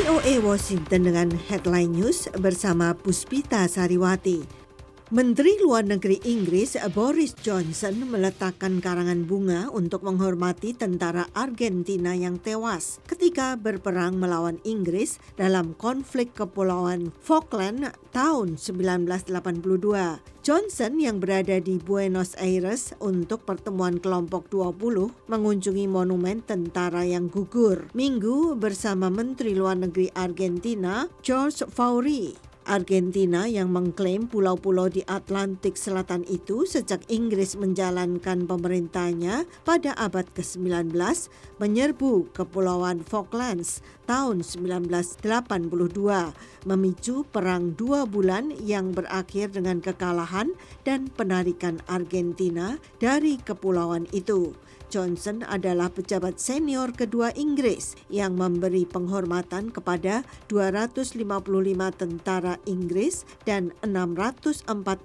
VOA Washington dengan headline news bersama Puspita Sariwati. Menteri Luar Negeri Inggris Boris Johnson meletakkan karangan bunga untuk menghormati tentara Argentina yang tewas ketika berperang melawan Inggris dalam konflik Kepulauan Falkland tahun 1982. Johnson yang berada di Buenos Aires untuk pertemuan kelompok 20 mengunjungi monumen tentara yang gugur Minggu bersama Menteri Luar Negeri Argentina Jorge Fauri. Argentina yang mengklaim pulau-pulau di Atlantik Selatan itu sejak Inggris menjalankan pemerintahnya pada abad ke-19 menyerbu Kepulauan Falklands tahun 1982, memicu perang 2 bulan yang berakhir dengan kekalahan dan penarikan Argentina dari kepulauan itu. Johnson adalah pejabat senior kedua Inggris yang memberi penghormatan kepada 255 tentara Inggris dan 649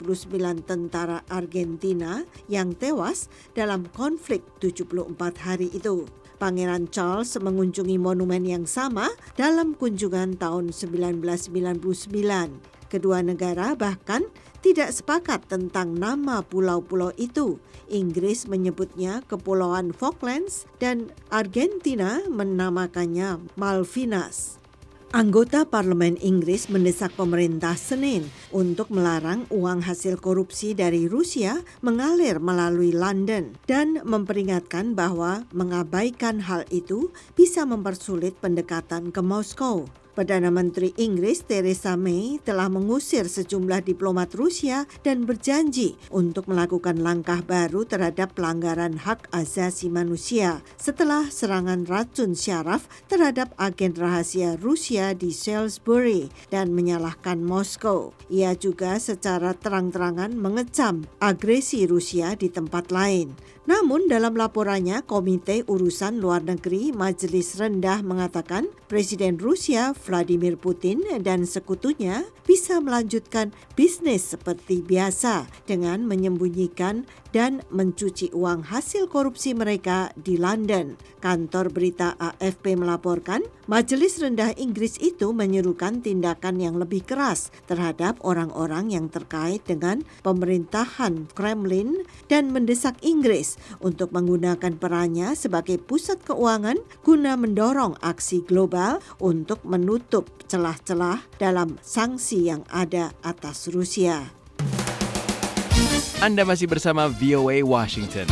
tentara Argentina yang tewas dalam konflik 74 hari itu. Pangeran Charles mengunjungi monumen yang sama dalam kunjungan tahun 1999. Kedua negara bahkan tidak sepakat tentang nama pulau-pulau itu. Inggris menyebutnya Kepulauan Falklands dan Argentina menamakannya Malvinas. Anggota Parlemen Inggris mendesak pemerintah Senin untuk melarang uang hasil korupsi dari Rusia mengalir melalui London dan memperingatkan bahwa mengabaikan hal itu bisa mempersulit pendekatan ke Moskow. Perdana Menteri Inggris Theresa May telah mengusir sejumlah diplomat Rusia dan berjanji untuk melakukan langkah baru terhadap pelanggaran hak asasi manusia setelah serangan racun syaraf terhadap agen rahasia Rusia di Salisbury dan menyalahkan Moskow. Ia juga secara terang-terangan mengecam agresi Rusia di tempat lain. Namun dalam laporannya, Komite Urusan Luar Negeri Majelis Rendah mengatakan Presiden Rusia Vladimir Putin dan sekutunya bisa melanjutkan bisnis seperti biasa dengan menyembunyikan dan mencuci uang hasil korupsi mereka di London. Kantor berita AFP melaporkan Majelis Rendah Inggris itu menyerukan tindakan yang lebih keras terhadap orang-orang yang terkait dengan pemerintahan Kremlin dan mendesak Inggris untuk menggunakan perannya sebagai pusat keuangan guna mendorong aksi global untuk menutup celah-celah dalam sanksi yang ada atas Rusia. Anda masih bersama VOA Washington.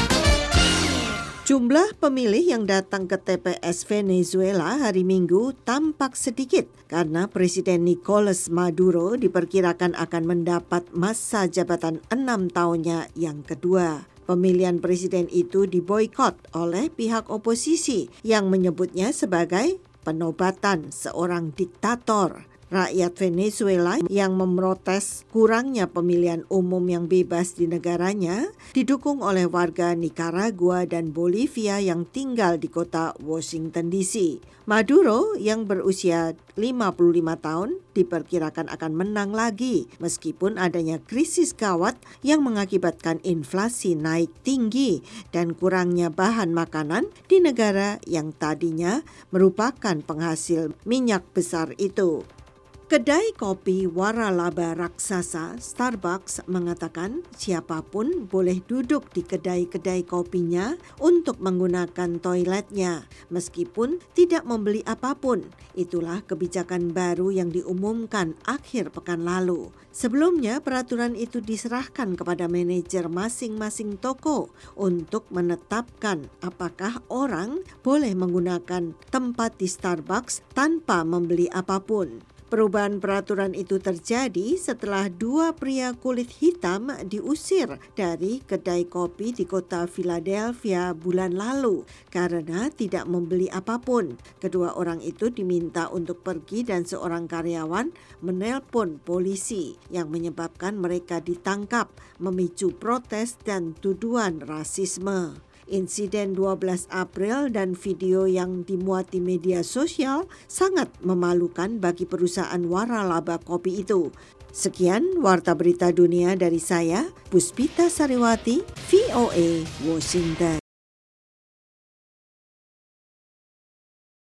Jumlah pemilih yang datang ke TPS Venezuela hari Minggu tampak sedikit karena Presiden Nicolas Maduro diperkirakan akan mendapat masa jabatan 6 tahunnya yang kedua. Pemilihan presiden itu diboikot oleh pihak oposisi yang menyebutnya sebagai penobatan seorang diktator. Rakyat Venezuela yang memprotes kurangnya pemilihan umum yang bebas di negaranya didukung oleh warga Nicaragua dan Bolivia yang tinggal di kota Washington DC. Maduro yang berusia 55 tahun diperkirakan akan menang lagi meskipun adanya krisis gawat yang mengakibatkan inflasi naik tinggi dan kurangnya bahan makanan di negara yang tadinya merupakan penghasil minyak besar itu. Kedai kopi waralaba raksasa Starbucks mengatakan siapapun boleh duduk di kedai-kedai kopinya untuk menggunakan toiletnya meskipun tidak membeli apapun. Itulah kebijakan baru yang diumumkan akhir pekan lalu. Sebelumnya peraturan itu diserahkan kepada manajer masing-masing toko untuk menetapkan apakah orang boleh menggunakan tempat di Starbucks tanpa membeli apapun. Perubahan peraturan itu terjadi setelah 2 pria kulit hitam diusir dari kedai kopi di kota Philadelphia bulan lalu karena tidak membeli apapun. Kedua orang itu diminta untuk pergi dan seorang karyawan menelpon polisi yang menyebabkan mereka ditangkap, memicu protes dan tuduhan rasisme. Insiden 12 April dan video yang dimuat di media sosial sangat memalukan bagi perusahaan waralaba kopi itu. Sekian Warta Berita Dunia dari saya, Puspita Sariwati, VOA Washington.